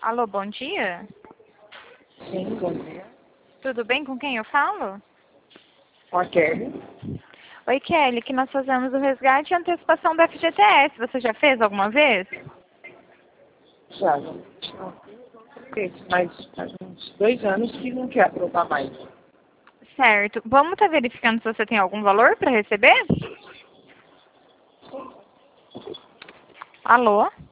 Alô, bom dia? Sim, bom dia. Tudo bem? Com quem eu falo? Com a Kelly. Oi, Kelly, que nós fazemos o resgate e antecipação do FGTS. Você já fez alguma vez? Já, não fez, mas faz uns 2 anos que não quer aprovar mais. Certo. Vamos estar verificando se você tem algum valor para receber? Alô?